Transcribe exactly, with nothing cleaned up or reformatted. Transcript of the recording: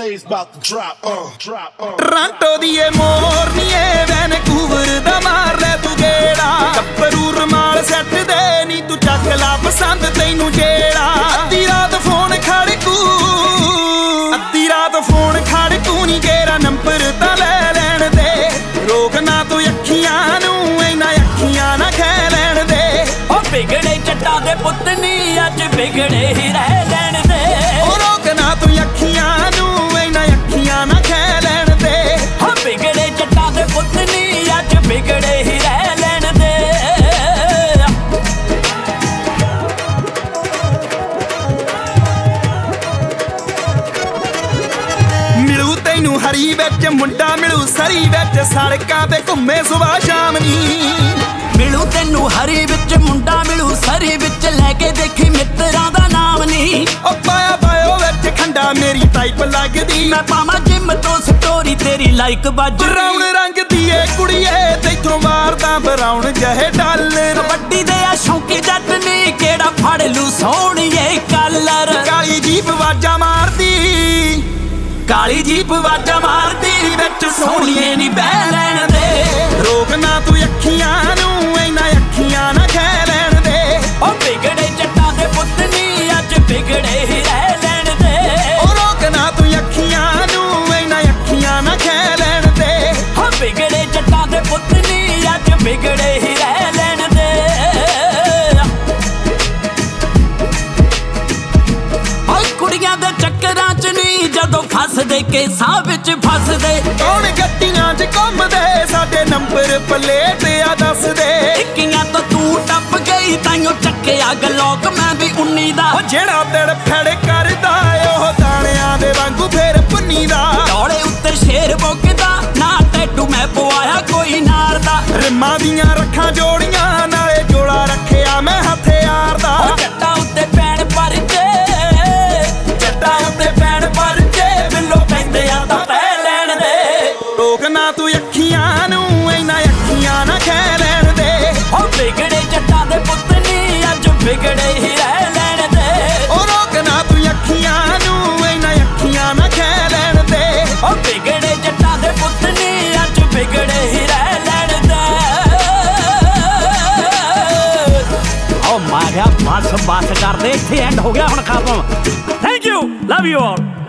waves about to drop, uh, drop, uh. Toronto ਦੀ ਏ ਮੋਰਨੀਏ ਵੈਨਕੂਵਰ ਦਾ ਮਾਰ ਲੈ ਤੂੰ ਗੇੜਾ ਕੱਪਰੂ ਰਮਾਲ ਸੈੱਟ ਦੇ ਨੀ ਤੂੰ ਚੱਕ ਲਾ ਪਸੰਦ ਤੈਨੂੰ ਜਿਹੜਾ ਅੱਧੀ ਰਾਤ ਫੋਨ ਖੜਕੂ ਅੱਧੀ ਰਾਤ ਫੋਨ ਖੜਕੂ ਨੀ ਗੇਰਾ ਨੰਬਰ ਤਾਂ ਲੈ ਲੈਣ ਦੇ ਰੋਕ ਨਾ ਤੂੰ ਅੱਖੀਆਂ ਨੂੰ ਇਹਨਾਂ ਅੱਖੀਆਂ ਨਾ ਖੈ ਲੈਣ ਦੇ ਉਹ ਵਿਗੜੇ ਜੱਟਾਂ ਦੇ ਪੁੱਤ ਨੀ ਅੱਜ ਵਿਗੜੇ ਹੀ ਰਹਿ ਲੈਣ ਦੇ ਉਹ ਰੋਕ ਨਾ ਤੂੰ ਅੱਖੀਆਂ ਨੂੰ ਇਹਨਾਂ ਅੱਖੀਆਂ ਨਾ ਖੈ ਲੈਣ ਦੇ ਉਹ ਵਿਗੜੇ ਜੱਟਾਂ ਦੇ ਪੁੱਤ ਨੀ ਅੱਜ ਵਿਗੜੇ ਹੀ ਰਹਿ ਲੈਣ ਦੇ ਮਿਲੂ ਤੈਨੂੰ ਹਰੀ ਵਿੱਚ ਮੁੰਡਾ ਮਿਲੂ ਸਰੀ ਵਿੱਚ ਸੜਕਾਂ ਤੇ ਘੁੰਮੇ ਸੁਬਾ ਸ਼ਾਮ ਨੀ ਮਿਲੂ ਤੈਨੂੰ ਹਰੀ ਵਿੱਚ ਮੁੰਡਾ ਮਿਲੂ ਸਰੀ ਵਿੱਚ ਲੈ ਕੇ ਦੇਖੀ ਮਿੱਤਰਾਂ ਦਾ ਨਾਮ ਨੀ ਉਹ ਪਾਇਆ ਬਾਇਓ ਵਿੱਚ ਖੰਡਾ ਮੇਰੀ ਟਾਈਪ ਲੱਗਦੀ ਮੈਂ ਪਾਵਾਂ ਜਿਮ ਤੋਂ ਸਟੋਰੀ ਤੇਰੀ ਲਾਈਕ ਵੱਜ ਬਰਾਉਨ ਰੰਗ ਦੀ ਏ ਕੁੜੀਏ ਤੈਥੋਂ ਮਾਰਦਾ ਬਰਾਉਨ ਜਿਹੇ ਡਾਲਰ ਵੱਡੀ ਦੇ ਆ ਸ਼ੌਂਕੀ ਜੱਟ ਨੀ ਕਿਹੜਾ ਫੜ ਲੂ ਸੋਹਣੀਏ ਕਲਰ ਕਾਲੀ ਜੀਪ ਵਾਜਾ ਮਾਰਦੀ ਕਾਲੀ ਜੀਪ ਵਾਜਾ ਮਾਰਦੀ ਵਿੱਚ ਸੋਹਣੀਏ ਨੀ ਬਹਿ ਲੈਣ ਦੇ ਰੋਕ ਨਾ ਤੂੰ ਅੱਖੀਆਂ ਨੂੰ ਇਹਨਾਂ ਅੱਖੀਆਂ ਨਾ ਖੈ ਲੈਣ ਦੇ ਉਹ ਵਿਗੜੇ ਜੱਟਾਂ ਦੇ ਪੁੱਤ ਨੀ ਅੱਜ ਵਿਗੜੇ ਹੀ ਰਹਿ ਲੈਣ ਦੇ ਉਹ ਰੋਕ ਨਾ ਤੂੰ ਅੱਖੀਆਂ ਨੂੰ ਇਹਨਾਂ ਅੱਖੀਆਂ ਨਾ ਖੈ ਲੈਣ ਦੇ ਉਹ ਵਿਗੜੇ ਜੱਟਾਂ ਦੇ ਪੁੱਤ ਨੀ ਅੱਜ ਵਿਗੜੇ ਹੀ ਰਹਿ ਲੈਣ ਦੇ ਓ ਕੁੜੀਆਂ ਦੇ ਚੱਕਰਾਂ ਚ ਨੀ ਜਦੋਂ ਫਸਦੇ ਕੇਸਾਂ ਵਿੱਚ ਫਸਦੇ ਕੌਣ ਗੱਡੀਆਂ 'ਚ ਘੁੰਮਦੇ ਸਾਡੇ ਨੰਬਰ ਪਲੇਟ ਆ ਦੱਸਦੇ ਟਿੱਕੀਆਂ ਤੋਂ ਤੂੰ ਟੱਪ ਗਈ ਤਾਈਓ ਚੱਕਿਆ ਗਲੋਕ ਮੈਂ ਵੀ ਉੱਨੀ ਦਾ ਉਹ ਜਿਹੜਾ ਤੜ ਫੜ ਕਰਦਾ ਉਹ ਦਾਣਿਆਂ ਦੇ ਵਾਂਗੂ ਫੇਰ ਪੁੰਨੀ ਦਾ ਡੋਲੇ ਉੱਤੇ ਸ਼ੇਰ ਬੋਕਦਾ ਨਾ ਟੈਟੂ ਮੈਂ ਪਵਾਇਆ ਕੋਈ ਨਾਰ ਦਾ ਰਿਮਾਂ ਦੀਆਂ ਰੱਖਾਂ ਜੋੜੀਆਂ ਨਾਲੇ ਜੋੜਾ ਰੱਖਿਆ ਮੈਂ ਹਥਿਆਰ ਦਾ ਉਹ ਜੱਟਾਂ ਉੱਤੇ ਪੈਣ ਪਰਚੇ ਜੱਟਾਂ ਉੱਤੇ ਪੈਣ ਪਰਚੇ ਬਿੱਲੋ ਪੈਂਦੇ ਆ ਤਾਂ ਪੈ ਲੈਣ ਦੇ ਰੋਕ ਨਾ ਤੂੰ ਅੱਖੀਆਂ ਨੂੰ ਇਹਨਾਂ ਅੱਖੀਆਂ ਨਾ ਖੈ ਲੈਣ ਦੇ ਉਹ ਵਿਗੜੇ ਜੱਟਾਂ ਦੇ ਪੁੱਤ ਨੀ ਅੱਜ ਵਿਗੜੇ ਹੀ ਰਹਿ ਲੈਣ ਦੇ ਉਹ ਰੋਕ ਨਾ ਤੂੰ ਅੱਖੀਆਂ ਨੂੰ ਇਹਨਾਂ ਅੱਖੀਆਂ ਨਾ ਖੈ ਲੈਣ ਦੇ ਉਹ ਵਿਗੜੇ ਜੱਟਾਂ ਦੇ ਪੁੱਤ ਨੀ ਅੱਜ ਵਿਗੜੇ ਹੀ ਰਹਿ ਲੈਣ ਦੇ ਓ ਮਾਰਿਆ ਬਸ ਬਸ ਕਰਦੇ ਇੱਥੇ ਐਂਡ ਹੋ ਗਿਆ ਹੁਣ ਖਤਮ thank you love you all